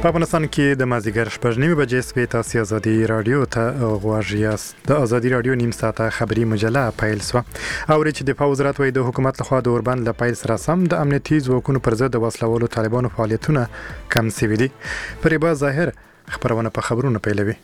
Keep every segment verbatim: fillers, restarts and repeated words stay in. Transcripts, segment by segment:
په افغانستان کې د مازیګر شپږ نیمې بجې سوي تاسو ازادي رادیو ته غواړئ یاست. د ازادي رادیو نیم ساعته خبري مجله پیل سو او چې د وزارت وای د حکومت لخوا د اوربند له پیل سره سم د امنیتي ځواکونو پر ضد د وسلوالو طالبانو فعالیتونه کم سوي دي. پرېبا ظاهر خبرونه په خبرونو پیلوي.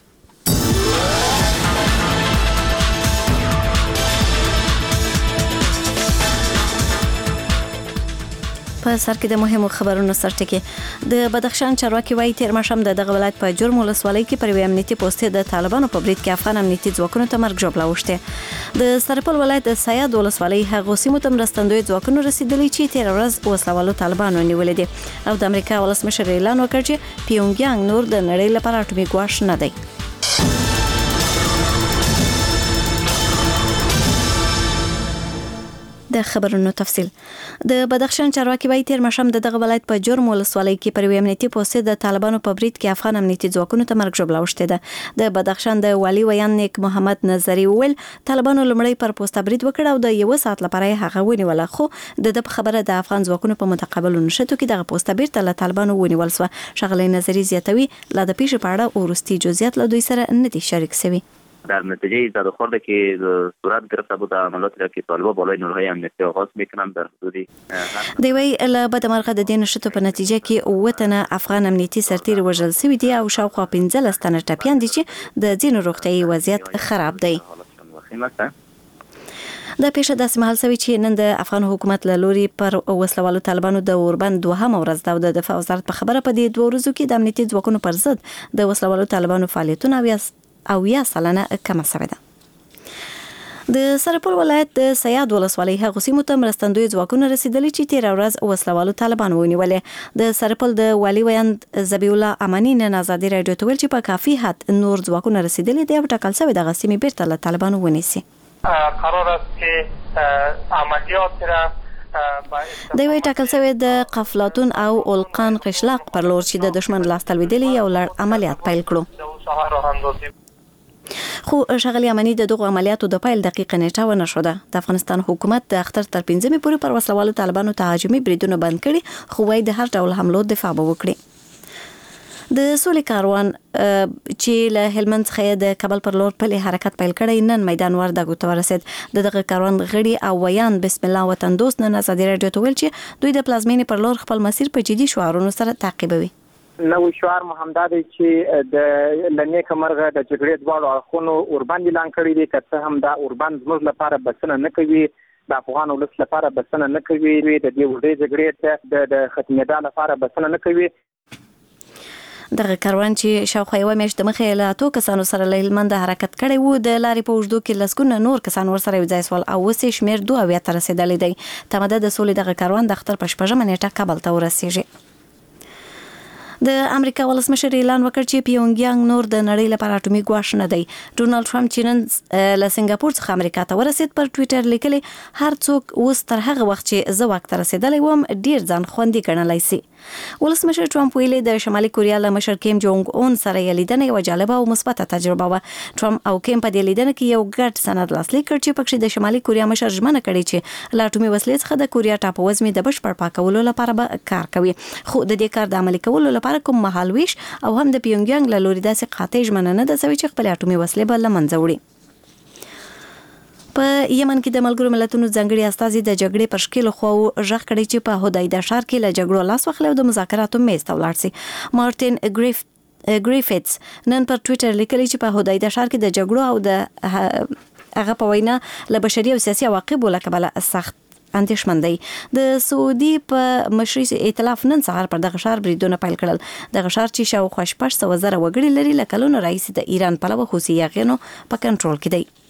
په سر کې د مهمو خبرونو سرټکی د بدخشان چارواکي وایي تیر ماښام د دغه ولایت په جرم ولسوالۍ کې پر یوې امنیتي پوسټ د طالبانو په برید کې افغان امنیتي ځواکونو ته مرګ ژوبله وشته. د سرپل ولایت د سیاد ولسوالۍ هغه سیمو ته مرستندوی ځواکونو رسیدلي چې تیر ورځ وسلوالو طالبانو نیولې دي او د امریکا ولسمشر اعلان وکړ چې پیونګیانګ نور د نړۍ لپاره اټومي ګواښ نه دی. د خبرونو تفصیل د بدخشان چارواکي وایي تیر ماښام د دغه ولایت په جرم ولسوالۍ کې پر یوې امنیتي پوسټ د طالبانو په برید کې افغان امنیتي ځواکونو ته مرګ ژوبله وشته ده. د بدخشان د والي ویان نیک محمد نظری وویل طالبانو لمړی پر پوسټ برید وکړ او د یو ساعت لپاره هغه ونیول، خو د د خبره د افغان ځواکونو په متقابل نشټو کې دغه پوسټ بیرته له طالبانو ونیول شو. شغله نظری زیاتوي لا د پیښې په اړه ورستي جزئیات له دوی سره نه دي شریک شوی. در نتیجه زده خورده که صورت گرفته بود عملیاتی را که طالبان بالای نورهای امنیتی آغاز میکنند در حدودی دی وی له بد مرغه د دې نشټو په نتیجه کې اووه تنه افغان امنیتي سرتیر وژل شوي دي او شاوخوا پنځلس تنه ټپیان دي چې د ځینو روغتیايي وضعیت خراب دی. د پیښه داسې مهال شوی چې نن د افغان حکومت له لوري پر وسلوالو طالبانو د اوربند دوهم ورځ دا د دفاع وزارت په خبره په دې دوه ورځو کې د امنیتي ځواکونو پر ضد د وسلوالو طالبانو فعالیتونه او او یا سلنه کم شوه ده. د سرپل ولایت د سیاد ولسوالۍ هغه سیمو ته مرستندوی ځواکونه رسیدلي چې تیر ورځ وسلوالو طالبانو ونیولې. د سرپل د والي ویاند ذبیح الله امانی نن ازادي رادیو ته ویل چې په کافي حد نور ځواکونه رسیدلي دي او ټاکل شوی د غسیمې بیرته له طالبانو ونیسي. قرار است که عملیات را د وی ټاکل شوی د قفلاتون او القان قشلاق پر لور چې د دشمن لاس تلویدلی یو لړ عملیات پیل کړو. خو شغلی امنی د دغه عملیاتو د پیل دقیقه نیټه ونه شوه. د افغانستان حکومت د اختر تر پنځمې پورې پر وسلوالو طالبانو تهاجمي بریدونه بند کړي، خو وايي د هر ډول حملو دفاع به وکړي. د سولې کاروان چې له هلمند څخه د کابل پر لور پلی حرکت پیل کړی نن میدان وردګو ته ورسید. د دغه کاروان غړي او ویان بسم الله وطن دوست نن ازادي رادیو ته ویل چې دوی د پلازمینې پر لور خپل مسیر په جدي شعارونو سره تعقیبوي. نو شعار محمد دی چې د لنیک مرغه د جګړې دواړو اړخونو اوربند اعلان کړی دی که څه هم دا اوربند زموږ لپاره بسنه نه کوي، د افغان ولس لپاره بسنه نه کوي، د دې وړې جګړې ته د ختمېدا لپاره بسنه نه کوي. دغه کاروان چې شاوخوا یوه میاشت دمخې له اتو کسانو سره له هلمند حرکت کړی وو د لارې په اوږدو کې لسګونه نور کسان ورسره یوځای شول او اوس یې شمېر دوه اویا ته رسېدلی دی. تمده د سولې دغه کاروان د اختر په شپږمه نیټه کابل ته ورسېږي. د امریکا ولسمشر اعلان وکړ چې پیونګیانګ نور د نړۍ لپاره اټومي ګواښ نه دی. ډونالد ټرمپ چې نن له سنگاپور څخه امریکا ته ورسید پر ټویټر لیکلی هر څوک اوس تر هغه وخت چې زه واک ته رسېدلی وم ډیر ځان خوندي ګڼلی سي. ولسمشر ټرمپ ویلي د شمالي کوریا له مشر کیم جونګ اون سره یې لیدنه یوه جالبه او مثبته تجربه وه. ټرمپ او کیم په دې لیدنه کې یو ګډ سند لاسلیک کړ چې پکې د شمالي کوریا مشر ژمنه کړې چې له اټومي وسلې څخه د کوریا ټاپووزمې د بشپړ پاکولو لپاره به کار کوي، خو د دې کار د عملي کولو لپاره کوم مهالویش او هم د پیونګیانګ له لوري داسې قاطع ژمنه نه ده شوې چې خپل اټومي وسلې به له منځه وړي. په یمن کې د ملګرو ملتونو ځانګړي استازي د جګړې پر شکلو خو ژغ کړی چې په هدایدا ښار کې له جګړو لاس واخلي او د مذاکراتو میز ته ولاړ شي. مارټین ګریف ګریفټس نن پر ټویټر لیکلی چې په هدایدا ښار کې د جګړو او د هغه په وینا له بشري او سیاسي عواقبو له کبله سخت اندېښمن دی. د سعودي په مشري ائتلاف نن سهار پر دغه ښار بریدونه پیل کړل. دغه ښار چې شاوخوا شپږ سوه زره وګړي لري له کلونو راهیسې د ایران پلوه حوثي یاغیانو په کنټرول کې دی.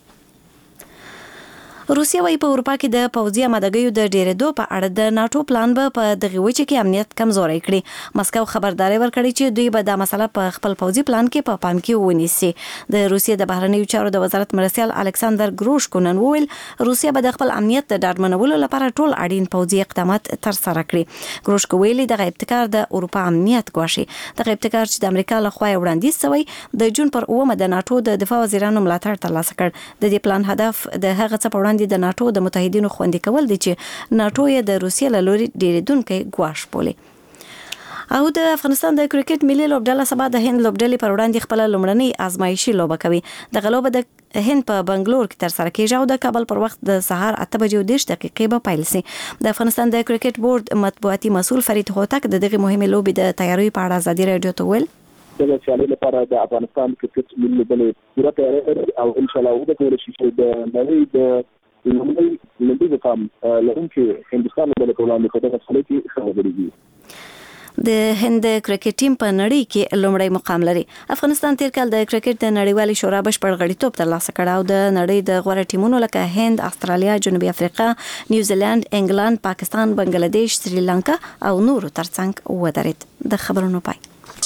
روسیه وايي په اروپا کې د پوځي آمادګیو د ډېرېدو په اړه د ناټو پلان به په دغه وجه کې امنیت کمزوری کړي. مسکو خبرداري ورکړي چې دوی به دا مسله په خپل پوځي پلان کې په پام کې ونیسي. د روسیې د بهرنیو چارو د وزارت مرستیال الکساندر ګروشکو نن وویل روسیه به د خپل امنیت د ډاډمنولو لپاره ټول اړین پوځي اقدامات ترسره کړي. ګروشکو ویلي دغه ابتکار د اروپا امنیت ګواښي. دغه ابتکار چې د امریکا له خوا وړاندیز شوی د جون پر اوومه د ناټو د دفاع وزیرانو ملاتړ ترلاسه کړ. د دې پلان هدف د هغه څه په وړاندې د ناټو د متحدینو خوندي کول دي چې ناټو یې د روسیې له لوري ډیریدونکي ګواښ بولي. او د افغانستان د کرکټ ملي لوبډله سبا د هند لوبډلې پر وړاندې خپل لومړنۍ آزمایشي لوبه کوي. د غلوبه د هند په بنگلور کې تر سره کېږي او د کابل پر وخت د سهار اته بجې او دېرش دقیقې به پیل شي. د افغانستان د کرکټ بورډ مطبوعاتي مسؤل فرید هوتک د دغه مهمه لوبې د تیاری په اړه ازادي رادیو ته ویل د سیالۍ لپاره د افغانستان کرکټ ملي لوبډلې پوره تیاری لري او ان شاء الله وګورئ چې د نړۍ د لومړي لوبې مقام لرونکي هندستان لوبډلې په وړاندې په دغه سیالۍ کې ښه ودرېږي. د هند کرکټ ټیم په نړۍ کې لومړی مقام لري. افغانستان تیر کال د کرکټ د نړیوالې شورا بشپړ غړیتوب ترلاسه کړ او د نړۍ د غوره ټیمونو لکه هند، استرالیا، جنوبي افریقا، نیوزیلند، انګلند، پاکستان، بنگلاديش، سریلانکا او نورو ترڅنګ ودرېد. د خبرونو پای.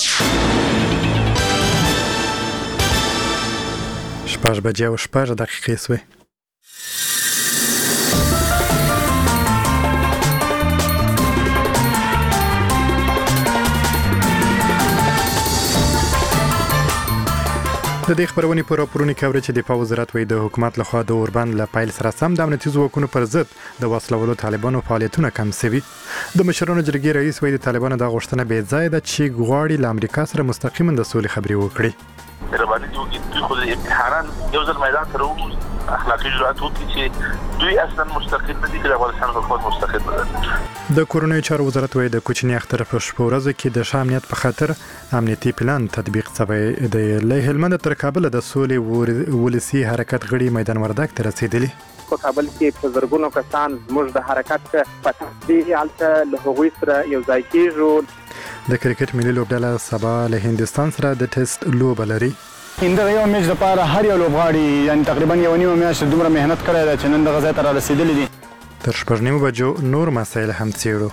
شپږ بجې او شپږ دقیقې سوې. د دې خبرونې په راپورونو کې اوري چې د دفاع وزارت وایي د حکومت لخوا د اوربند له پیل سره سم د امنیتي ځواکونو پر ضد د وسلوالو طالبانو فعالیتونه کم شوي. د مشرانو جرګې رئیس وایي د طالبانو د غوښتنه بې ځایه ده چې غواړي له امریکا سره مستقیما د سولې خبرې وکړي. رباني دوی خو امتحانا یو ځل میدان ته راوځي اخلاقي جرأت وکړي چې دوی اصلا مستقل نه دي چې د افغانستان حکومت مستقل نه. د کورونی چارو وزارت وایي د کوچني اختر په شپو ورځو کې د شامنیت په خاطر امنیتي پلان تطبیق شوی دی. له هلمند تر کابل د سولې ولسی حرکت غړي میدان وردګ ته رسیدلی. په کابل کې په زرګونو کسان زموږ د حرکت په تدبیر حالت له هغوی سره یو ځای کېږو. د کرکټ ملي لوبډله سبا له هندستان سره د ټیسټ لوبه لري. انده یو میچ لپاره هر یو لوبغاړي یعنی تقریبا یو نیمه میاشت دومره مهنت کړی دی چې نن د غزا ته را رسیدلی دي. تر شپږ نیمو بجو نور مسایل هم څېړو.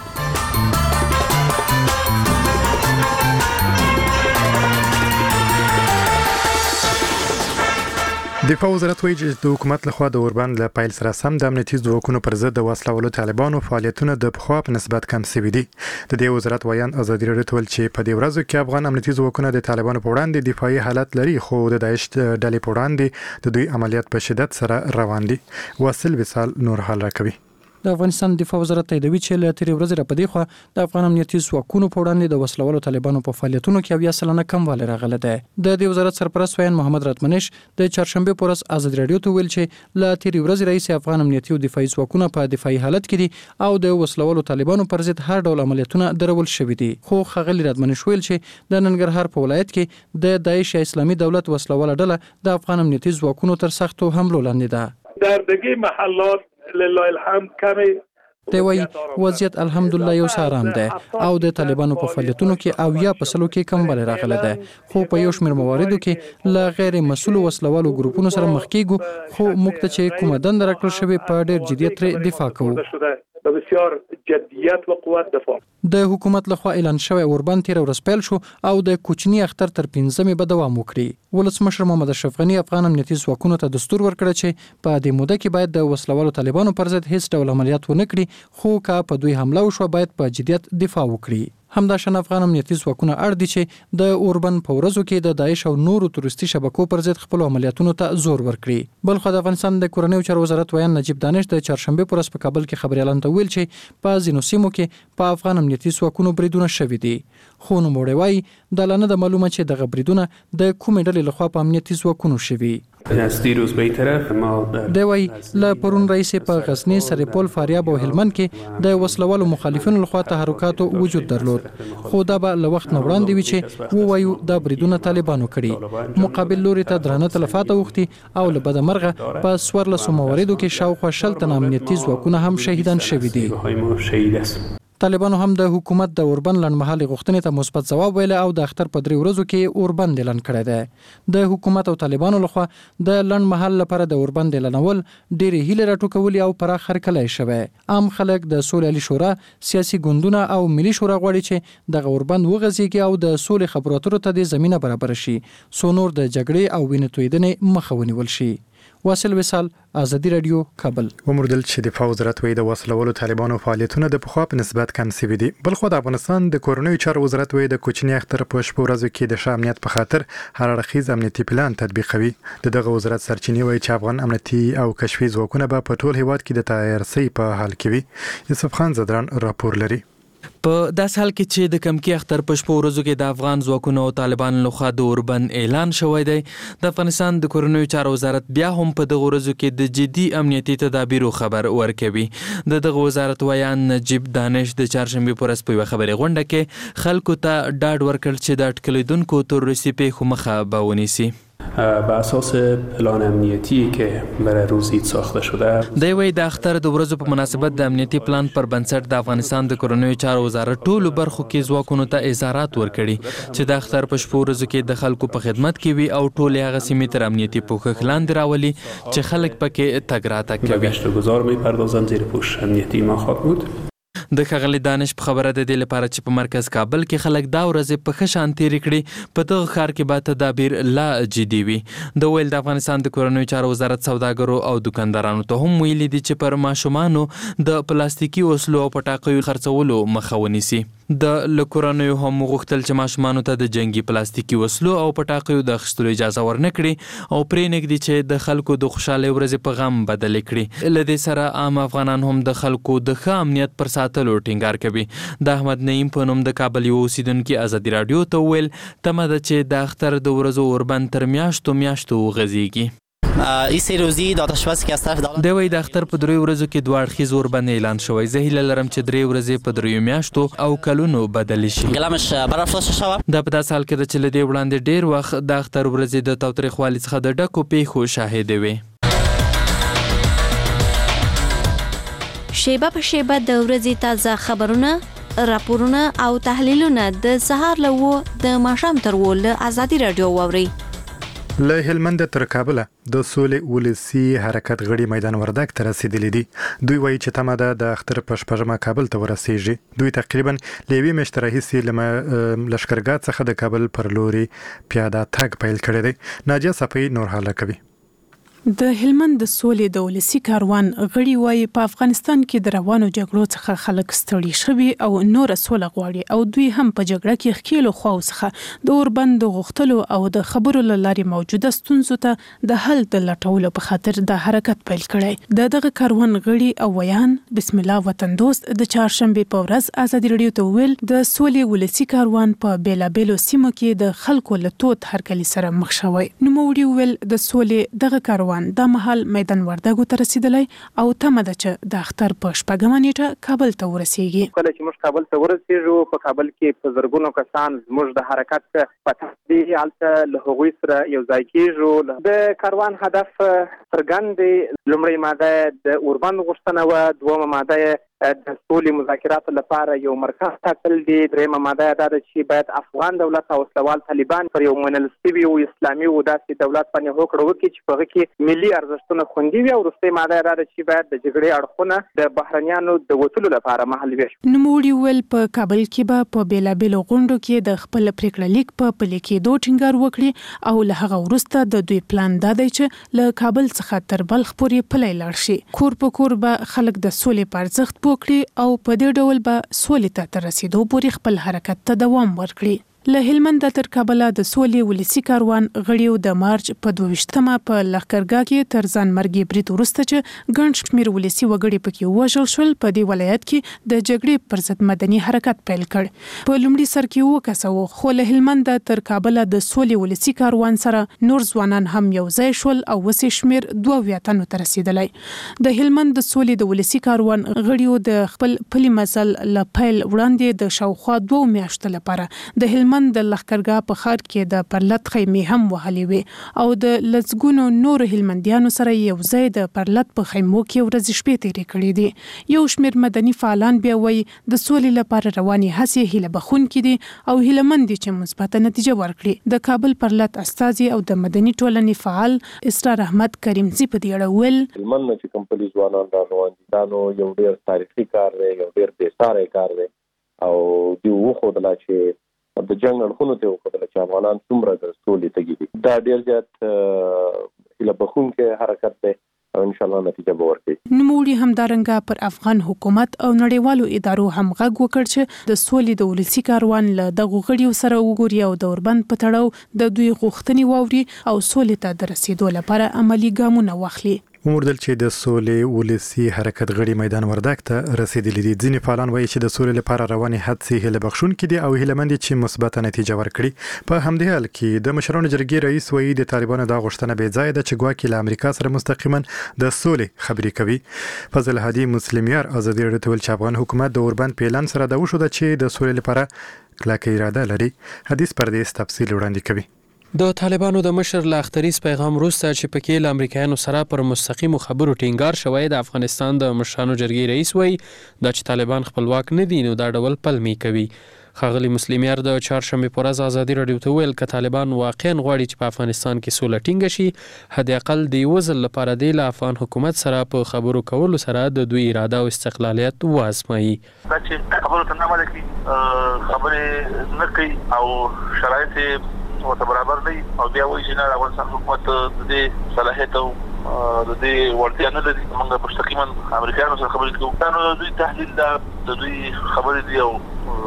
دفاع وزارت وایي چې د حکومت لخوا د اوربند له پیل سره سم د امنیتي ځواکونو پر ضد د وسلوالو طالبانو فعالیتونه د پخوا په نسبت کم شوي دي. د دې وزارت ویان ازادي راډیو ته ویل چې په دې ورځو کې افغان امنیتي ځواکونه د طالبانو په وړاندې دفاعي حالت لري خو د داعش ډلې په وړاندې د دوی عملیات په شدت سره روان دي. واصل وصال نور حال راکوي. د افغانستان دفاع وزارت تاییدوي چې له تیرې ورځې را پدې خو د افغان امنیتي ځواکونو په وړاندې د وسلوالو طالبانو په فعالیتونو کې اویا سلنه کموالی راغلی دی. د دې وزارت سرپرست ویان محمد راتمنش د چهارشنبه په ورځ ازادي راډیو ته ویل چې له تیرې ورځې راهیسې افغان امنیتي او دفاعي ځواکونه په دفاعي حالت کې دي او د وسلوالو طالبانو پر ضد هر ډول عملیاتونه درول شوي دي. خو ښاغلي راتمنش ویل چې د ننګرهار په ولایت کې د داعش اسلامي دولت وسلواله ډله د افغان امنیتي ځواکونو تر سختو حملو لاندې ده. در دیگه محلات لله الحمد کمی دی وایي وضعیت الحمدلله یو څه آرام دی او د طالبانو په فعالیتونو کې اویا په سلو کې کموالی راغلی دی. خو په یو شمېر مواردو کې له غیر مسؤلو وسلوالو ګروپونو سره مخ کېږو خو موږ ته چې کومه دنده راکړل شوې په ډېر جدیت ترې دفاع کوو. بسیار جدیت و قوت دفاع. د حکومت لخوا اعلان شوی اوربند تیر ورځ پیل شو او د کوچني اختر تر پنځمې به دوام وکړي. ولسمشر محمد اشرف غني افغان امنیتي ځواکونو ته دستور ورکړ چې په دې موده کې باید د وسلوالو طالبانو پر ضد هیڅ ډول عملیات ونه کړي خو که په دوی حمله وشوه باید په جدیت دفاع وکړي. همداشان افغان امنیتي ځواکونه اړ دي چې د اوربند په ورځو کې د داعش او نورو تروریستي شبکو پر ضد خپل عملیاتونو ته زور ورکړي. بل خو د افغانستان د کورنیو چارو وزارت ویان نجیب دانش د چهارشنبه په ورځ په کابل کې خبريالان ته ویل چې په ځینو سیمو کې په افغان امنیتي ځواکونو بریدونه شوي دي. خو نوموړی وایي د لا نه ده معلومه چې دغه بریدونه د کومې ډلې لخوا په امنیتي ځواکونو شوي. دی وایي له پرون راهیسې په غزني، سرپل، فاریاب او هلمند کې د وسلوالو مخالفینو لخوا تحرکاتو وجود درلود خو دا به له وخت نه وړاندې وي چې ووایو دا بریدونه طالبانو کړي. مقابل لوري ته درانه تلفات اوښتي او له بده مرغه په څوارلسو مواردو کې شاوخوا شل تنه امنیتي ځواکونه هم شهیدان شوي دي. طالبانو هم د حکومت د اوربند لنډمهالې غوښتنې ته مثبت ځواب ویلی او د اختر په درې ورځو کې اوربند اعلان کړی دی. د حکومت او طالبانو لخوا د لنډمهال لپاره د اوربند اعلانول ډېرې هیلې راټوکولي او پراخ هرکلی شوی. عام خلک د سولې علي شورا، سیاسي ګوندونه او ملي شورا غواړي چې دغه اوربند وغځېږي او د سولې خبرو اترو ته د زمینه برابره شي څو نور د جګړې او وینې تویېدنې مخه ونیول شي. واصل وصال، ازادي رادیو، کابل. ومردل چې دفاع وزارت وایي د وسلوالو طالبانو فعالیتونه د پخوا په نسبت کم شوي دي. بل خو د افغانستان د کورنیو چارو وزارت وایي د کوچني اختر په شپو ورځو کې د ښه امنیت په خاطر هر اړخیز امنیتي پلان تطبیقوي. د دغه وزارت سرچینې وایي چې افغان امنیتي او کشفي ځواکونه به په ټول هیواد کې د تیارسۍ په حال کې وي. یوسف خان زدران راپور لري. په داس حال کې چې د کمکی اختر په شپو ورځو کې د افغان ځواکونو او طالبانو لخوا د اوربند اعلان شوی دی، د افغانستان د کورنیو چارو وزارت بیا هم په دغه ورځو کې د جدي امنیتي تدابیرو خبر ورکوي. د دغه وزارت ویان نجیب دانش د چهارشنبې په ورځ په یوه خبري غونډه کې خلکو ته ډاډ ورکړ چې د اټکلېدونکو تروریستي پیښو مخه به ونیسي. بر اساس پلان امنیتی که برای روز عید ساخته شده. د وی د اختر د ورځو په مناسبت د امنیتي پلان پر بنسټ د افغانستان د کورنیو چارو وزارت ټولو برخو کې ځواکونو ته اظهارات ورکړي چې د اختر په شپو ورځو کې د خلکو په خدمت کې وي او ټول هغه سیمې تر امنیتي پوښښ لاندې راولي چې خلک پکې تګ راتګ کوي. گشت و گذار می‌پردازند زیر پوش امنیتی ما خواهد بود. د ښاغلي دانش په خبره د دې لپاره چې په مرکز کابل کې خلک دا ورځې په ښه شان تېرې کړي په دغه ښار کې به تدابیر لا جدي وي. د ویل د افغانستان د کورنیو چارو وزارت سوداګرو او دکاندارانو ته هم ویلي دي چې پر ماشومانو د پلاستیکي وسلو او پټاقیو خرڅولو مخه ونیسي. د لکورنیو هم غوښتل چې ماشومانو ته د جنگي پلاستیکي وسلو او پټاقیو د اخیستلو اجازه ورنکړي او پرې نږدي چې د خلکو د خوشحالۍ ورځې په غم بدلې کړي. له دې سره عام افغانان هم د خلکو د ښه امنیت پر ساتلو ټینګار کوي. د احمد نعیم په نوم د کابل یو اوسیدونکي ازادي راډیو ته ویل تمه ده چې د اختر د ورځو اوربند تر میاشتو میاشتو وغځیږي. این سه روزی داداشباسی که از طرف دولت د وی د اختر په دریو ورځو کې دوه اړخیز اوربند اعلان شوی. زه هیله لرم چې درې ورځې په دریو میاشتو او کلونو بدل شي. گلمش برافراشته شود. دا په داسې حال کې ده چې له دې وړاندې ډیر وخت د اختر ورځې د تاوتریخوالي څخه د ډکو پیښو شاهدې وي. شیبه په شیبه د ورځې تازه خبرونه، راپورونه او تحلیلونه د سهار له و د ماښام تر و له ازادي راډیو واورئ. له هلمند تر کابل د سولې ولسی حرکت غړي میدان وردګ ته رسیدلي دي. دوی وایي چې تمه ده د اختر په شپږمه کابل ته ورسیږي. دوی تقریبا له یوې میاشتې راهیسې له لښکرګاه څخه د کابل پر لوري پیاده تګ پیل کړی دی. ناجیه صفی نور حاله کوي. د هلمند د سولې د ولسی کاروان غړي وایي په افغانستان کې د روانو جګړو څخه خلک ستړي شوي او نور سوله غواړي او دوی هم په جګړه کې ښکیلو خواو څخه د اوربند غوښتلو او د خبرو له لارې موجوده ستونزو ته د حل د لټولو په خاطر د حرکت پیل کړی. د دغه کاروان غړي او ویان بسم الله وطن دوست د چهارشنبې په ورځ ازادي راډیو ته ویل د سولې ولسی کاروان په بیلابیلو سیمو کې د خلکو له تود هرکلي سره مخ شوی. نوموړي ویل د سولې دغه کاروان د محل میدان وردګو ته رسیدلی او تمه ده چې د اختر په شپږمه نیټه کابل ته ورسیږي. کله چې موږ کابل ته ورسیږو په کابل کې په زرګونو کسان زموږ د حرکت په تدبیر هلته له هغوی سره یو ځای کېږو. د کاروان هدف څرګند دی. لومړی ماده د اوربند غوښتنه وه، دویمه ماده د سولې مذاکراتو لپاره یو مرکز ټاکل دي، درېیمه ماده دا ده چې باید افغان دولت او وسلوال طالبان پر یو منل شوي او اسلامي او داسې دولت باندې هوکړه وکړي چې په هغه کې ملي ارزښتونه خوندي وي، او وروستۍ ماده دا ده چې باید د جګړې اړخونه د بهرنیانو د وتلو لپاره محل وي. نوموړي ویل په کابل کې به په بیلابیلو غونډو کې د خپل پریکړه لیک په پلي کېدو ټینګار وکړي او له هغه وروسته د دوی پلان دا دی چې له کابل څخه تر بلخ پورې پلی لاړ شي. کور په کور به خلک د سولې په ارزښت وکړي او په دې ډول به سولې ته تر رسیدو پورې خپل حرکت ته دوام ورکړي. له هلمند تر کابل د سولې ولسی کاروان غړیو د مارچ په دویشتمه په لښکرګاه کې تر ځان مرګي برید وروسته چې ګڼ شمېر ولسی وګړي پکې وژل شول په دې ولایت کې د جګړې پر ضد مدني حرکت پیل کړ. په لومړي سر کې و کسو خو له هلمند تر کابل د سولې ولسی کاروان سره نور ځوانان هم یو ځای شول او وسې شمېر دوه اویا تنو ته رسیدلی. د هلمند د سولې د ولسی کاروان غړیو د خپل پلي مزل له پیل وړاندې د شاوخوا دوه میاشتو لپاره د هلمند د لښکرګاه په ښار کې د پرلت خیمې هم وهلې وې او د لسګونو نورو هلمندیانو سره یو ځای د پرلت په خیمو کې ورځې شپې تېرې کړې دي. یو شمېر مدني فعالان بیا وایي د سولې لپاره روانې هڅې هیله بخښونکې دي او هیلهمند دي چې مثبته نتیجه ورکړي. د کابل پرلت استازي او د مدني ټولنې فعال اسرار احمد کریمزي په دې اړه ویل هلمند چې کوم پولیس ځوانان را روان دي دا نو یو ډېر تاریخي کار دی، یو ډېر بېساری کار دی او دوی وښودله چې د جنګ اړخونو ته وښودله چې افغانان څومره د سولې تږي دي. دا ډېر زیات هیله بخښونکی حرکت دی او ان شاء الله نتیجه به ورکړي. نوموړي همدارنګه پر افغان حکومت او نړیوالو ادارو هم غږ وکړ چې د سولې د ولسی کاروان له دغو غړیو سره وګوري او د اوربند په تړاو د دوی غوښتنې واوري او سولې ته د رسیدو لپاره عملي ګامونه واخلي. وموردل چې د سولې ولسی حرکت غړي میدان وردګ ته رسیدلي دي. ځینې فعالان وایي چې د سولې لپاره روانې هڅې هیله بخښونکې دي او هیلهمند دي چې مثبت نتیجه ورکړي. په همدې حال کې د مشرانو جرګې رئیس وایي د طالبانو دا غوښتنه بې ځایه ده چې ګواکې له امریکا سره مستقیما د سولې خبرې کوي. فضل هادي مسلمیار ازادي راډیو ته ویل چې افغان حکومت د اوربند پلان سره دا وشوده چې د سولې لپاره کلکه اراده لري. حدیث پردیس تفصیل وړاندې کوي. د طالبانو د مشر له اختریز پیغام وروسته چې پکې له امریکایانو سره پر مستقیمو خبرو ټینګار شوی د افغانستان د مشرانو جرګې رئیس وایي دا چې طالبان خپلواک نه دي نو دا ډول پلمې کوي. ښاغلي مسلمیار د چهارشنبې په ورځ ازادي راډیو ته ویل که طالبان واقعا غواړي چې په افغانستان کې سوله ټینګه شي حد اقل د یو ځل لپاره دی له افغان حکومت سره په خبرو کولو سره د دوی اراده او استقلالیت وازمایي. دا چې خبرو ته نه عمل کوي خبرې نه کوي او شرایط ورته برابر دی او بیا وایي چې نه افغانستان حکومت د دې صلاحیت او د دې وړتیا نه لري موږ مستقیما امریکایانو سره خبرې کوو. نو د دوی تحلیل دا د دوی خبرې دی او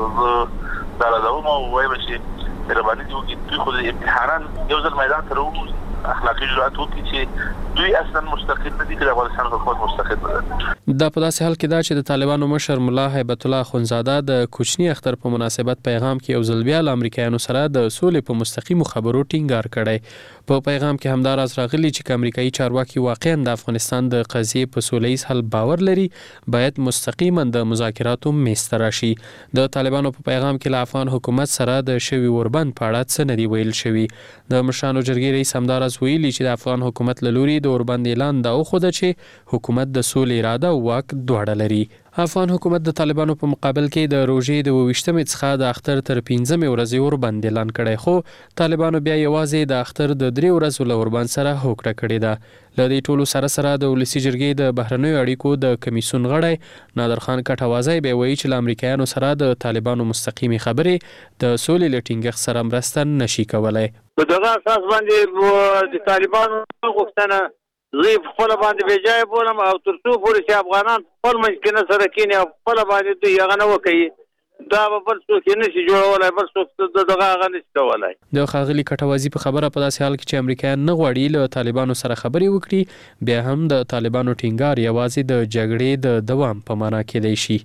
دا راځم او وایم چې مهرباني دي وکړي دوی خو د امتحانان یو ځل میدان ته راووځي اخلاقي جرأت وکړي چې دوی اصلا مستقل نه دي که د افغانستان حکومت مستقل نه. دا په داسې حال کې دا چې د طالبانو مشر ملا هیبت الله اخندزاده د کوچني اختر په مناسبت پیغام کې یو ځل بیا له امریکایانو سره د سولې په مستقیمو خبرو ټینګار کړی. په پیغام کې همدا راز راغلی چې که امریکایي چارواکي واقعا د افغانستان د قضیې په سولیز حل باور لري باید مستقیما د مذاکراتو میز ته راشي. د طالبانو په پیغام کې له افغان حکومت سره د شوي اوربند په اړه څه نه دي ویل شوي. د مشرانو جرګې رئیس همدا راز ویلي چې د افغان حکومت له لوري د اوربند اعلان دا وښوده چې حکومت د سولې اراده او واک دواړه لري. افغان حکومت د طالبانو په مقابل کې د روژې د اوویشتمې څخه د اختر تر پنځمې ورځې اوربند اعلان کړی خو طالبانو بیا یوازې د اختر د درې ورځو له اوربند سره هوکړه کړې ده. له دې ټولو سره سره د ولسي جرګې د بهرنیو اړیکو د کمیسیون غړی نادر خان کټوازی بیا وایي چې له امریکایانو سره د طالبانو مستقیمې خبرې د سولې له ټینګښت سره مرسته نشي کولی. په دغه اساس باندې د طالبانو غوښتنه زه خپل باندې بېځایه بولم او تر څو پورې چې افغانان خپل منځ کې نه سره کیني او خپل باندې دوی هغه نه وکوي دا به بل څوک یې نشي جوړولی بل څوک دغه هغه نشي کولی. د ښاغلي کټوازي په خبره په داسې حال کې چې امریکایان نه غواړي له طالبانو سره خبرې وکړي بیا هم د طالبانو ټینګار یوازې د جګړې د دوام په معنا کېدی شي.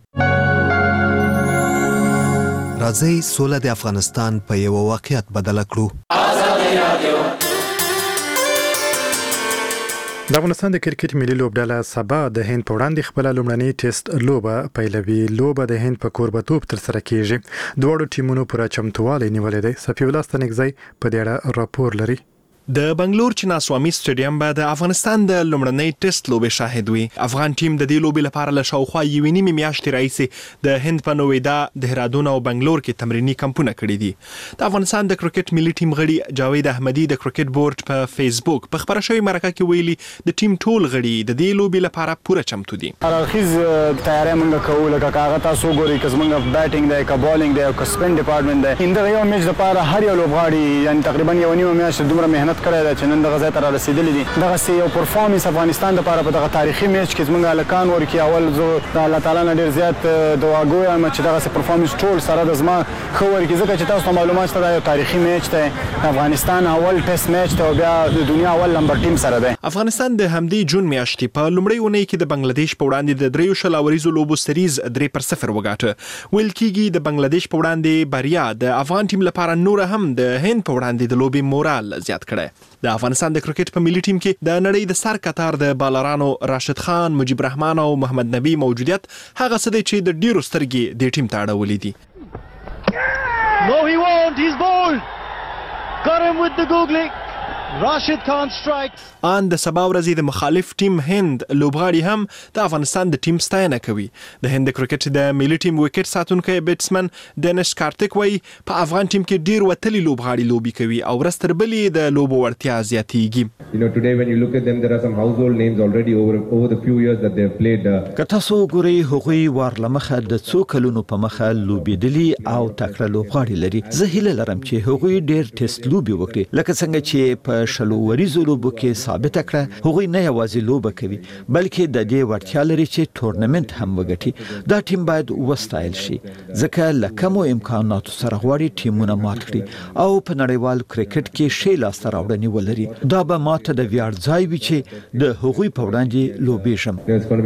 راځئ سوله د افغانستان په یو واقعیت بدله کړو. د افغانستان د کرکټ ملي لوبډله سبا د هند په وړاندې خپل لومړنۍ ټیسټ لوبه پیلوي. لوبه د هند په کوربتوب ترسره کیږي. دواړو ټیمونو پوره چمتووالی نیولی دی. صفي الله ستنګزی په دې اړه راپور لري. د بنگلور چناسوامي سټیډیم به د افغانستان د لومړنۍ ټیسټ لوبې شاهد وي. افغان ټیم د دې لوبې لپاره له شاوخوا یوې نیمې میاشتې راهیسې د هند په نویدا، دهرادون او بنگلور کې تمریني کمپونه کړي دي. د افغانستان د کرکټ ملي ټیم غړي جاوید احمدي د کرکټ بورډ په فیسبوک په خبره شوی مرکه کې ویلي د ټیم ټول غړي د دې لوبې لپاره پوره چمتو دي. هرخیز تیاری موږ کوو لکه کاغه تاسو ګورئ که زموږ بیټینګ دی که بالینګ دی او که سپین ډپارټمنټ دی. همدغه یو میچ لپاره هر یو لوبغاړي یعنې تقریبا یوه نیمه میاشت دومره محنت کړی دی چې نن دغه ځای ته رارسېدلي دي. دغسې یو پرفارمنس افغانستان دپاره په دغه تاریخي میچ کې زموږ هلکان ورکړي. اول زه د الله تعالی نه ډېر زیات دعاګو یم چې دغسې پرفارمنس ټول سره د زما ښه ورکړي ځکه چې تاسو ته معلومات شته دا یو تاریخي میچ دی. د افغانستان اول ټیسټ میچ دی او بیا د دنیا اول نمبر ټیم سره دی. افغانستان د همدې جون میاشتې په لومړۍ اونۍ کې د بنگلادیش په وړاندې د دریو شل اوریزو لوبو سریز درې پر صفر وګاټه. ویل کېږي د بنگلادیش په وړاندې بریا د افغان ټیم لپاره نور هم د هند په وړاندې د لوبې مورال زیات کړی. د افغانستان د کرکټ په ملي ټیم کې د نړۍ د سر کتار د بالرانو راشد خان، مجيب رحمان او محمد نبی موجودیت هغه څه دی چې د ډیرو سترګې د ټیم ته اړولې دي. No, he won't. He's bowled. Got him with the googly. Rashid Khan strikes. ان د سبا ورځې د مخالف ټیم هند لوبغاړي هم د افغانستان د ټیم ستاینه کوي. د هند کرکټ د ملي ټیم وکټ ساتونکی بیټسمن دنش کارتک وایي په افغان ټیم کې ډیر وتلي لوبغاړي لوبي کوي او ورځ تر بلې د لوبو وړتیا زیاتیږي. You know, today when you look at them, there are some household names already over over the few years that they have played. که تاسو ګورئ هغوی وارلمخه د څو کلونو په مخه لوبېدلي او تکړه لوبغاړي لري. زه هیله لرم چې هغوی ډیر ټیسټ لوبي وکړي لکه څنګه چې په په شلو وریزو لوبو کې ثابت کړه هغوی نه یوازې لوبه کوي بلکې د دې وړتیا لري چې تورنمنت هم وګټي. دا ټیم باید وستایل شي ځکه له کمو امکاناتو سره غواړي ټیمونه مات کړي او په نړیوال کرکټ کې ښې لاسته راوړنې ولري. دا به ماته د ویاړ ځای وي چې د هغوی په وړاندې لوبېږم.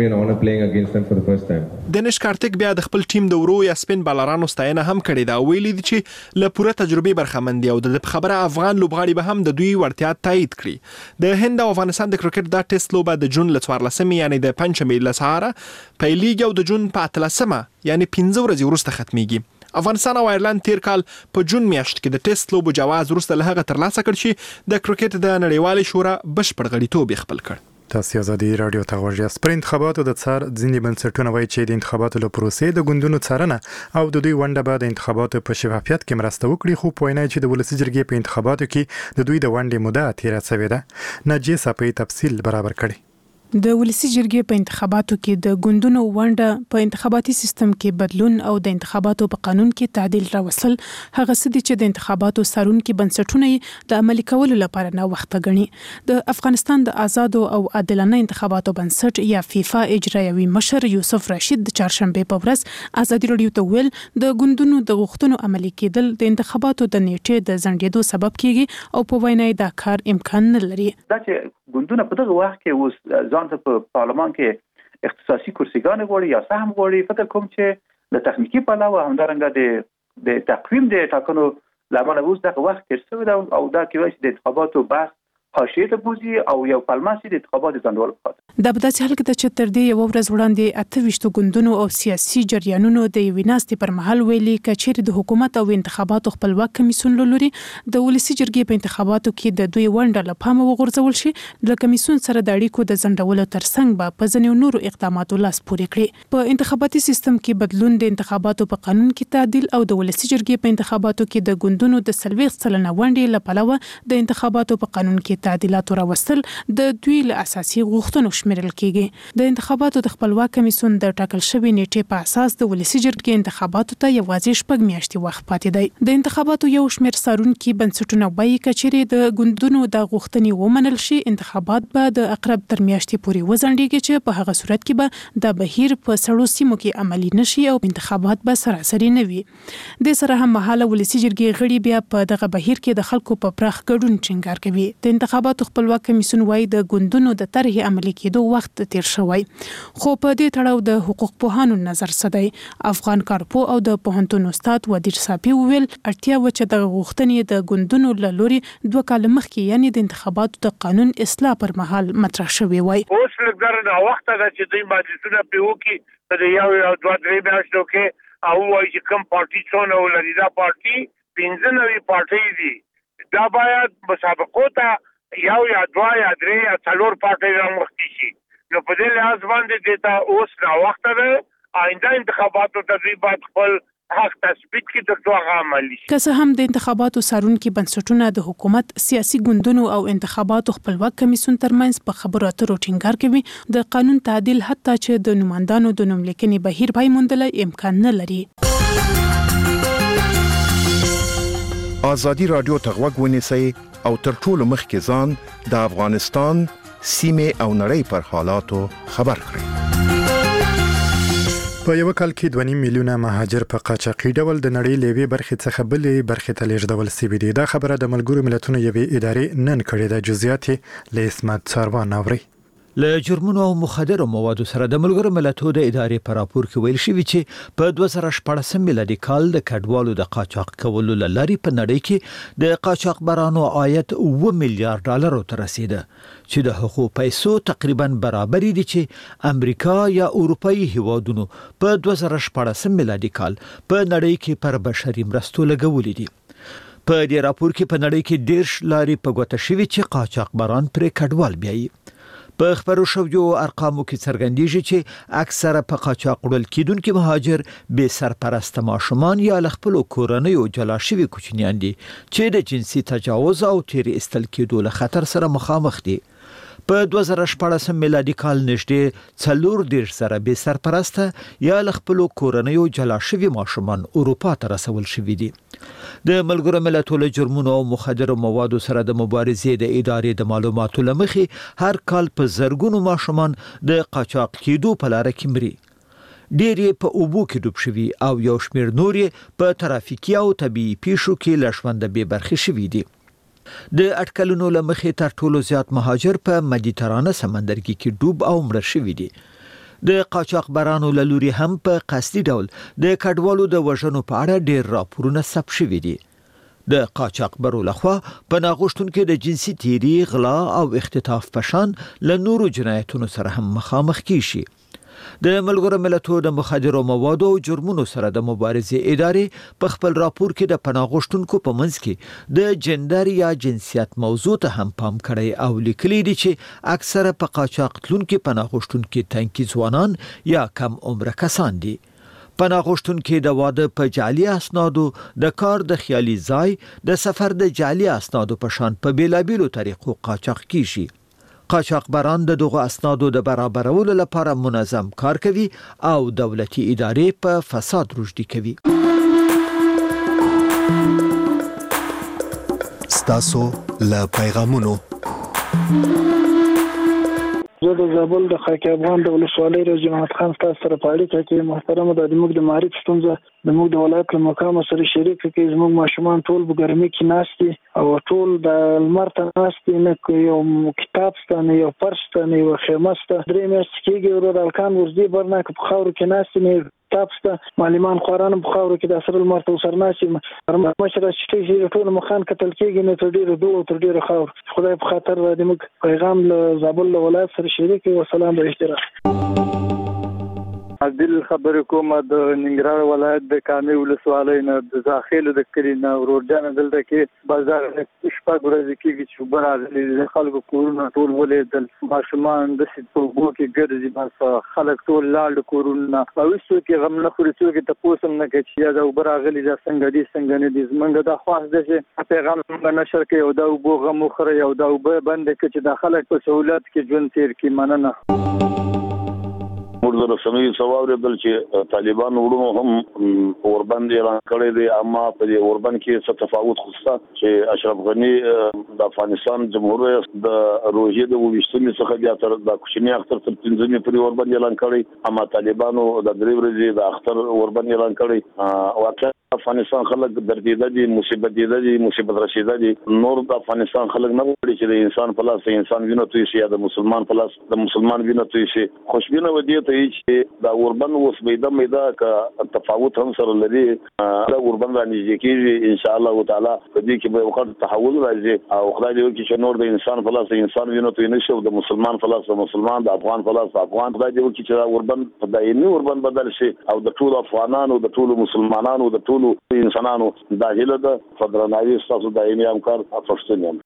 دنیش کارتیک بیا د خپل ټیم د ورو یا سپین بالرانو ستاینه هم کړې ده. ویلي دي چې له پوره تجربې برخمن دي او د خبره افغان لوبغاړي به هم د دوی وړتیا تایید کړي. د هند او افغانستان د کرکټ دا ټیسټ لوبه د جون له څوارلسمې یعنی د پنځمې له سهاره پیلیږي او د جون په اتلسمه یعنی پنځه ورځې وروسته ختمیږي. افغانستان او ایرلند تیر کال په جون میاشت کې د ټیسټ لوبو جواز وروسته له هغه ترلاسه کړ چې د کرکټ د نړیوالې شورا بشپړ غړیتوب خپل کړ. تاسو ازادي رادیو ته غوږ یاست. پر انتخاباتو د څار ځینې بنسټونه وایي چې د انتخاباتو له پروسې د ګوندونو څارنه او د دوی ونډه به د انتخاباتو په شفافیت کې مرسته وکړي، خو په وینا چې د ولسي جرګې په انتخاباتو کې د دوی د ونډې موده تیره شوې ده. ناجیه صافی تفصیل برابر کړي. د ولسی جرګې په انتخاباتو کې د ګوندونو ونډه په انتخاباتي سیستم کې بدلون او د انتخاباتو په قانون کې تعدیل راوستل هغه څه دي چې د انتخاباتو څارونکو بنسټونه د عملي کولو لپاره نه وخت غني. د افغانستان د آزادو او عادلانه انتخاباتو بنسټ یا فیفا اجرایوي مشر یوسف رشید د چهارشنبه په ورځ ازادي رادیو ته ویل د ګوندونو د غوښتنو عملي کېدل د انتخاباتو د نیټې د ځنډېدو سبب کیږي او په وینا دا کار امکان نه لري. دا چې ګوندونه په دغه وخت کې اوس ځان ته په پارلمان کې اختصاصي کرسیګان غواړي یا سهم غواړي، فکر کوم چې د تخنیکی په علاوه همدارنګه د د تقویم د ټاکنو لامل اوس دغه وخت تیر شوی دا او دا کوي چې د انتخاباتو بحث حاشیه ته بوزي او یو پلماسي د انتخاباتو ځنډول پاتې. دا په داسې حال کې ده چې تر دې یو ورځ وړاندې اته ویشت ګوندونو او سیاسي جریانونو د یوې ناستې پر مهال ویلي کچېرې د حکومت او انتخاباتو خپلواک کمیسیون له لوري د ولسي جرګې په انتخاباتو کې د دوی ونډه له پامه وغورځول شي، له کمیسیون سره د اړیکو د ځنډولو ترڅنګ به په ځینو نورو اقداماتو لاس پورې کړي. په انتخاباتي سیستم کې بدلون د انتخاباتو په قانون کې تعدیل او د ولسي جرګې په انتخاباتو کې د ګوندونو د څلوېښت سلنه ونډې له پلوه د انتخاباتو په قانون کې تعدیلات راوستل د دوی له اساسي غوښتنو شمیرل کیږي. د انتخاباتو د خپلواک کمیسیون د ټاکل شوی نیټې په اساس د ولسي جرګې انتخاباتو ته یوازې شپږ میاشتې وخت پاتې دی. د انتخاباتو یو شمېر څارونکي بنسټونه وایي کچېرې د ګوندونو د غوښتنې ومنل شي انتخابات به د اقرب تر میاشتې پورې وځنډېږي چې په هغه صورت کې به د بهیر په سړو سیمو کې عملي نشي او انتخابات به سراسري نه وي. د سره هم مهاله ولسي جرګې غړي بیا په دغه بهیر کې د خلکو په پراخ ګډون ټینګار کوي. د انتخاباتو خپلواک کمیسیون وايي د ګوندونو د طرحې عملي کېدو وخت تیر شوی، خو په دې تړاو د حقوق پوهانو نظر څه دی؟ افغان کارپو او د پوهنتون استاد ودیر صافي وویل اړتیا و چې د غوښتنې د ګوندونو له لوري دوه کال مخکې یعنی د انتخاباتو د قانون اصلاح پر مهال مطرح شوی وای. اوس لږ دا وخت ده چې دوی مجلسونه په وکي د یو یو دوه درې میاشتو کې او وایي چې کوم پارټي څونه ولري. دا پارټي پنځه نوي پارټي دي، دا باید مسابقو ته یو یا دوا یا درې یا څلور پارټي رامخکې شي. نو په دې لحاظ باندې دیتا اوس لا وخت ده. آینده انتخاباتو ته دوی باید خپل حق تثبیت کړي تر څو هغه عملي شي. که څه هم د انتخاباتو څارونکي بنسټونه د حکومت، سیاسي ګوندونو او انتخاباتو خپلواک کمیسیون ترمنځ په خبرو اترو ټینګار کوي، د قانون تعدیل حتی چې د نوماندانو د نوملیکنې بهیر پای موندلای امکان نه لري. ازادي رادیو ته غوږ ونیسئ او تر ټولو مخکې ځان د افغانستان سیمې او نړۍ پر حالاتو خبر کړئ. په یو کال کې دوه نیم میلیونه مهاجر په قاچاقي ډول د نړۍ لوي برخې څخه بلې برخې ته لیږدول شوي دي. دا خبره د ملګرو ملتونو یوې ادارې نن کړې ده. جزئیات له اسمت څاروان اوري. له جرمونو او مخدرو موادو سره د ملګرو ملتونو د ادارې په راپور کې ویل شوی چې په دوه زره شپاړسم میلادي کال د کډوالو د قاچاق کولو لارې په نړۍ کې د قاچاقبرانو عاید اوه میلیارډ ډالرو ته رسیده چې د هغو پیسو تقریبا برابر دي چې امریکا یا اروپאי هیوادونو په دوه زره شپاړسم میلادي کال په نړۍ کې پر بشري مرستو لګولې دي. په دې راپور کې په نړۍ کې ډېر لارې په ګوته شوي چې قاچاقبران پرې کډوال بیایي. په خبرو شویو ارقامو کې څرګندېږي چې اکثره په قاچاق وړل کېدونکي مهاجر بې سرپرسته ماشومان یا له خپلو کورنیو جلا شوي کوچنیان دي چې د جنسي تجاوز او تیر ایستل کېدو له خطر سره مخامخ دي. په دوه زره شپاړس میلادي کال نږدې څلور دېرش زره بې سرپرسته یا له خپلو کورنیو جلا شوي ماشومان اروپا ته رسول شوي دي. د ملګرو ملتونو جرمونو او مخدرو موادو سره د مبارزې د ادارې د معلوماتو له مخې هر کال په زرګونو ماشومان د قاچاق کېدو په لاره کې مري. ډېر یې په اوبو کې ډوب شوي او یو شمېر نور یې په ترافیکي او طبیعي پیښو کې له ژونده بې برخې شوي دي. د اټکلونو له مخې تر ټولو زیات مهاجر په مدیترانه سمندرګي کې ډوب او مړه شوي دي. د قاچاقبرانو له لوري هم په قصدي ډول د کډوالو د وژنو په اړه ډېر راپورونه ثبت شوي دي. د قاچاقبرو لخوا پناه غوښتونکو د جنسي تیري، غلا او اختطاف په شان له نورو جنایتونو سره هم مخامخ کیږي. د ملګرو ملتونو د مخدرو موادو او جرمونو سره د مبارزې ادارې په خپل راپور کې د پناه غوښتونکو په منځ کې د جندر یا جنسیت موضوع ته هم پام کړی او لیکلي دي چې اکثره په قاچاق تلونکو پناه غوښتونکو تنکي ځوانان یا کم عمره کسان دي. پناه غوښتونکو د واده په جعلي اسنادو، د کار د خیالي ځای، د سفر د جعلي اسنادو په شان په بیلابیلو طریقو قاچاق کیږي. قاچاقبران د دغو اسنادو د برابرولو لپاره منظم کار کوي او دولتي ادارې په فساد روږدي کوي. ستاسو له پیغامونو زه د زابل د خاک افغان د ولسوالۍ رئیس جماعت خان تاسو سره په اړیکه کې محترم د موږ د معرفت ستونزه د موږ د ولایت له مقام سره شریک کې زموږ ماشومان ټول په ګرمۍ کې ناشتي او ټول د لمر ته ناشتي، نه یو کتاب شته، نه یو فرش شته، نه یو خیمه شته. درې میاشتې کېږي ورور الکان ورځي برناک په خاورو کې ناشتي، نه کتاب شته. معلمان خواران په خاورو کې د سره لمر ته سر ناشتي. مشره چې ټول مخان کتل کېږي نه تر ډېرو دوه تر ډېرو خاور. خدای په خاطر د موږ پیغام له زابل له ولایت سره شریک او سلام به احترام. عادل خبر کوم د ننګرهار ولایت د کامې ولسوالۍ نه د داخله د کلی نه ورور جان دلته کې بازار شپږ ورځې کېږي چې برابر د خلکو کورونه ټول ولېدل، ماشومان د سپورګو کې ګرځي، بس خلک ټول لاړ کورونه او هیڅ کې غم نه خوري، څوک ته پوسم نه کوي چې دا برابر د څنګه دي څنګه نه دي. زمونږ د خاص د چې پیغام نشر کوي او دا وبو غم خوري او دا وب بند کې چې د خلک په سہولت کې ژوند تیر کی مننه. موږ د رسنیو څوارې بل چې طالبان وړو هم اوربند اعلان کړی دی، اما په دې اوربند کې څه تفاوت خوسته چې اشرف غنی د افغانستان جمهور رئیس د روزي د وښتنې څخه بیا تر د کوچنی اختر تر پنځمې پورې اوربند اعلان کړی، اما طالبانو د درې ورځې د اختر اوربند اعلان کړی. واقعا افغانستان خلک دردیده دي، مصیبت دیده دي، مصیبت رسیده دي. نور د افغانستان خلک نه غواړي چې د انسان په لاس انسان وینه توی شي یا د مسلمان په لاس د مسلمان وینه توی شي. خوشبینه ودی ته چې دا اوربند اوس میده میده ک تفاوت هم سره لري. دا اوربند باندې چې ان شاء الله تعالی په دې کې به وخت تحول راځي او خدای دې وکړي چې نور د انسان په لاس انسان وینه توی نشي او د مسلمان په لاس د مسلمان، د افغان په لاس د افغان. خدای دې وکړي چې دا اوربند په دایمي اوربند بدل شي او د ټولو افغانانو، د ټولو مسلمانانو، د ټولو انسانانو داخله ده. فدرالناوی ستاسو دایمي همکار افغانستان.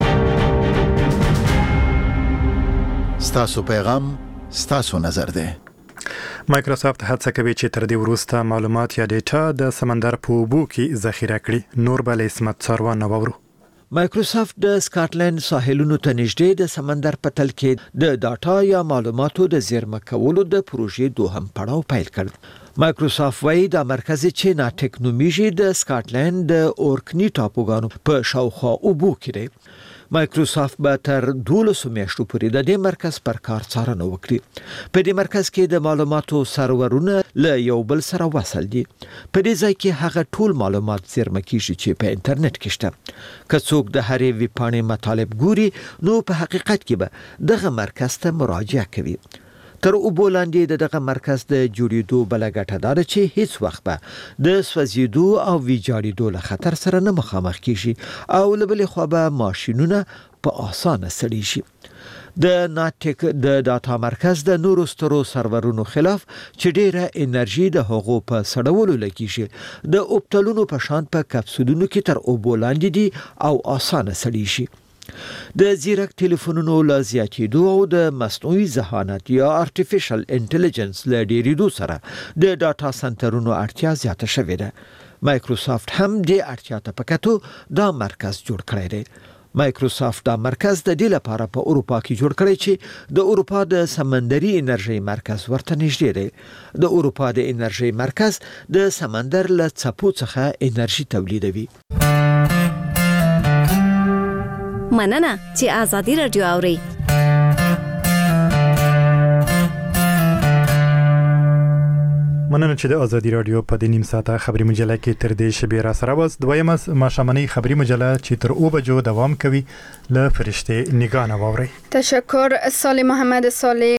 ستاسو پیغام ستاسو نظر ده. مایکروسافت هڅه کوي چې تر دې وروسته معلومات یا ډیټا د سمندر په اوبو کې ذخیره کړي. نور بل اسمت څاروان نوورو. مایکروسافت د سکاټلند ساحلونو ته نږدې د سمندر په تل کې د ډاټا یا معلوماتو د زیرمه کولو د پروژې دوهم پړاو پیل کړ. مایکروسافت وايي د مرکزي چینا ټیکنومیجي د سکاټلند د اورکنی ټاپوګانو په شاوخوا اوبو کې دی. مایکروسافت به تر دولسو میاشتو پورې د دې مرکز پر کار څارنه وکړي. په دې مرکز کې د معلوماتو سرورونه له یو بل سره وصل دي. په دې ځای کې هغه ټول معلومات زیرمه کیږي چې په انټرنیټ کې شته. که څوک د هرې ویبپاڼې مطالب ګوري نو په حقیقت کې به دغه مرکز ته مراجعه کوي. تر اوبو لاندې د دغه مرکز د جوړېدو بل ګټه دا ده چې هیڅ وخت به د سوځېدو او ویجاړېدو له خطر سره نه مخامخ کیږي او له بلې خوا به ماشینونه په اسانه سړي شي. د ناتیک د ډاټا مرکز د نورو سترو سرورونو خلاف چې ډیره انرژي د هغو په سړولو لګیږي د اوبتلونو په شان په کپسولونو کې تر اوبو لاندې دي او اسانه سړي شي. د زیرک ټلیفونونو له زیاتېدو او د مصنوعي ذهانت یا ارتفیشل انټيليجنس له ډیرېدو سره د ډاټا سنټرونو اړتیا زیاته شوې ده. مایکروسافت هم د اړتیا ته په کتو دا مرکز جوړ کړی دی. مایکروسافت دا مرکز د دې لپاره په اروپا کې جوړ کړی چې د اروپا د سمندري انرژي مرکز ورته نږدې دی. د اروپا د انرژي مرکز د سمندر له څپو څخه انرژي تولیدوي. مننه چې آزادي رادیو اوري. مننه چې د ازادي رادیو په د نیم ساعته خبري مجله کې تر دې شبي را سره واس دویمه ماشامنۍ خبري مجله چې تر او بجو دوام کوي له فرشته نگاه نه ووري. تشکر سالی محمد سالی.